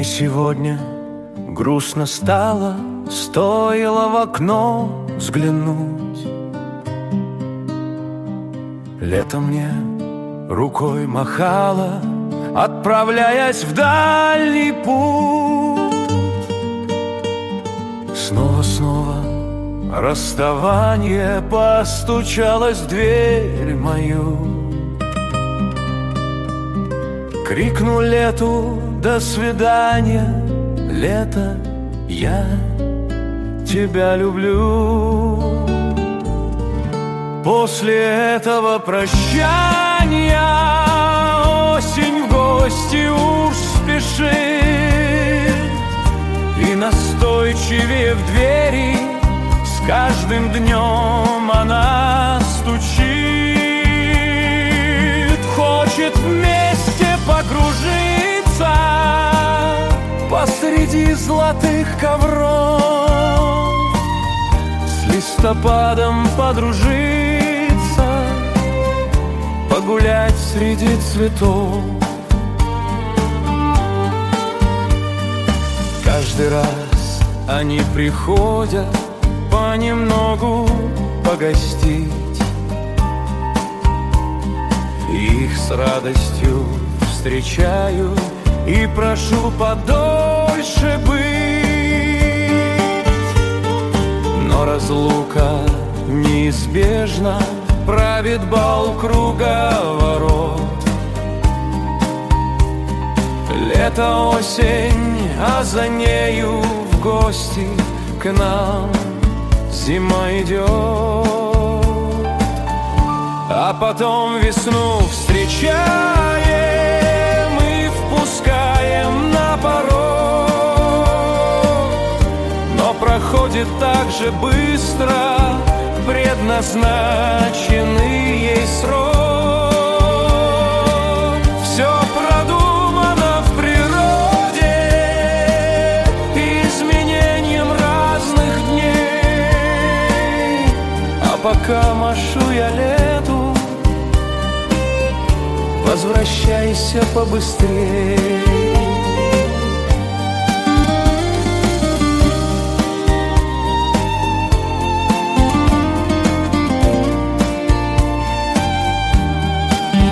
Мне сегодня грустно стало, стоило в окно взглянуть. Лето мне рукой махало, отправляясь в дальний путь. Снова расставание постучалось в дверь мою. Крикну лету: до свидания, лето, я тебя люблю. После этого прощания осень в гости уж спешит, и настойчивее в двери с каждым днем она стучит. Хочет вместе погружиться посреди золотых ковров, с листопадом подружиться, погулять среди цветов. Каждый раз они приходят понемногу погостить, их с радостью встречаю и прошу подольше быть. Но разлука неизбежна, правит бал круговорот. Лето, осень, а за нею в гости к нам зима идет. А потом весну встречаем и впускаем на порог. Но проходит так же быстро предназначенный ей срок. Все продумано в природе изменением разных дней. А пока машу я лету, возвращайся побыстрее.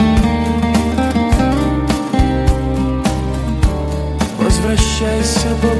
Возвращайся побыстрее.